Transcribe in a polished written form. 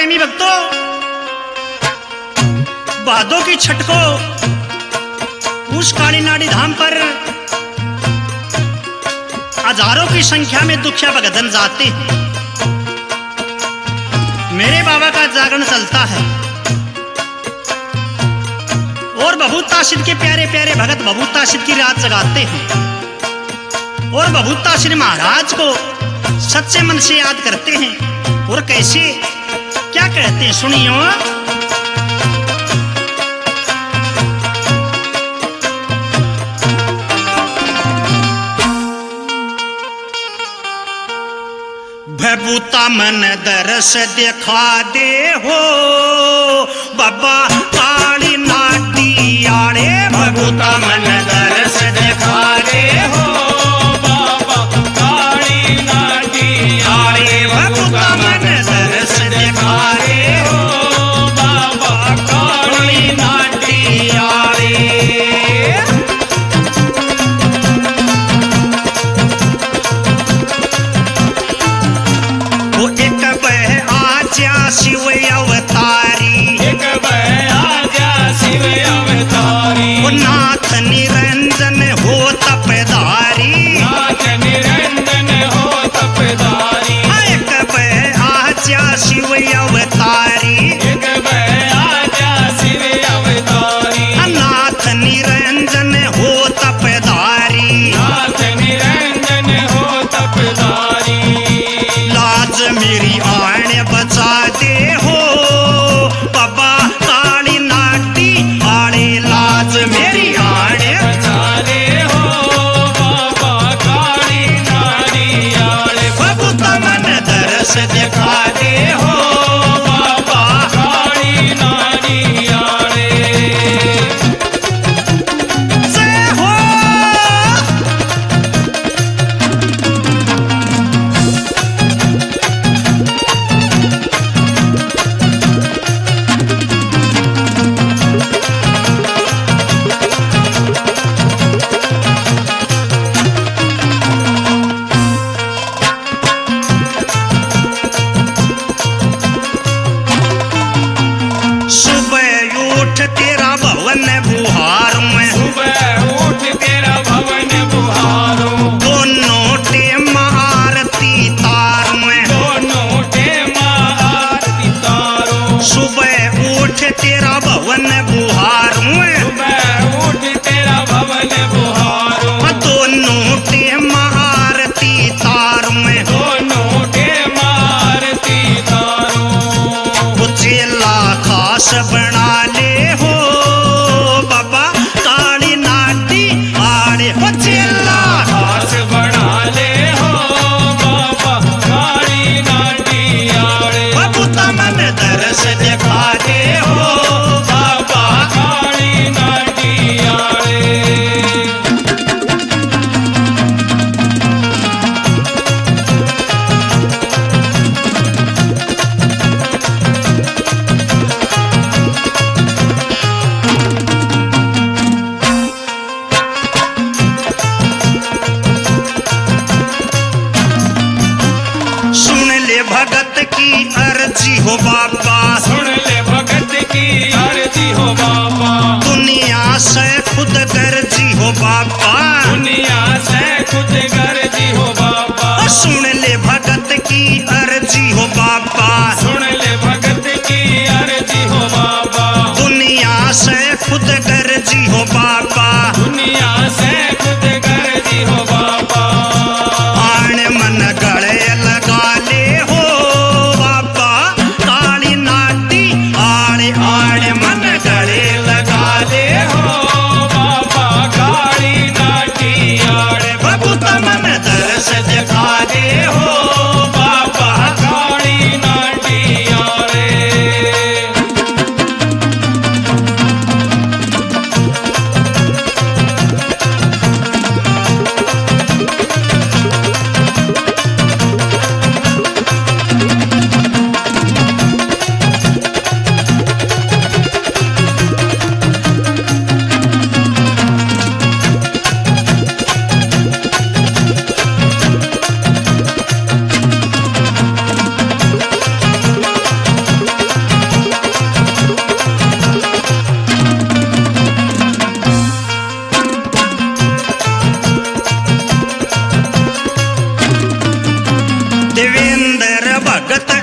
प्रेमी भक्तों, भादों की छठ को उस काली नाड़ी धाम पर हजारों की संख्या में दुखिया भगतजन जाते हैं। मेरे बाबा का जागरण चलता है और भभूता सिद्ध के प्यारे प्यारे भगत भभूता सिद्ध की रात जगाते हैं और भभूता सिद्ध महाराज को सच्चे मन से याद करते हैं। और कैसे क्या कहते हैं सुनियो। भभूता मन दरस दिखा दे हो बाबा काली नाटी आड़े। भभूता मन दरस दिखा दे हो बाबा काली नाटी आड़े। भभूता मन दरस दिखा दे हो बाबा काली नाटी आड़े। शिव अवतारी, एक आजा शिव अवतारी। नाथ निरंजन हो तपधारी, नाथ निरंजन हो तपधारी। एक आजा शिव अवतारी, एक आजा शिव अवतारी। नाथ निरंजन हो तपधारी, नाथ निरंजन हो तपधारी। लाज मेरी आने बचा दे हो बाबा काली नाटी आड़े। लाज मेरी आने बचा दे हो बाबा काली नाटी आड़े। भभूता मन दरस दिखा दे हो बाबा काली नाटी आड़े। जय हो। तेरा भवन बुहार में, सुबह उठ तेरा भवन बुहारो। दोनों टेम आरती तार में, दोनों टेम आरती तारो। सुबह उठ तेरा भवन बुहार में, सुबह उठ तेरा भवन बुहारो। दोनों टेम आरती तार में, दोनों टेम आरती तारो। चेला खास बना ले हो बाबा काली नाटी आड़े। चेला खास बना ले हो बाबा काली नाटी आड़े। भभूता मन दरस दिखा दे हो बाबा काली नाटी आड़े। भगत की अर्जी हो बाबा, सुन ले भगत की अर्जी हो बाबा। दुनिया से खुद गर्जी हो बाबा, दुनिया से खुद गर्जी हो बाबा। सुन ले भगत की अर्जी हो बाबा, सुन ले भगत की अर्जी हो बाबा। दुनिया से खुद गर्जी हो बाबा, दुनिया से खुद गर्जी हो बाबा। आण मन गले लगा ले हो बाबा काली नाटी आड़े। आड़े मन गले लगा ले हो बाबा काली नाटी आड़े। देवेंद्र भगत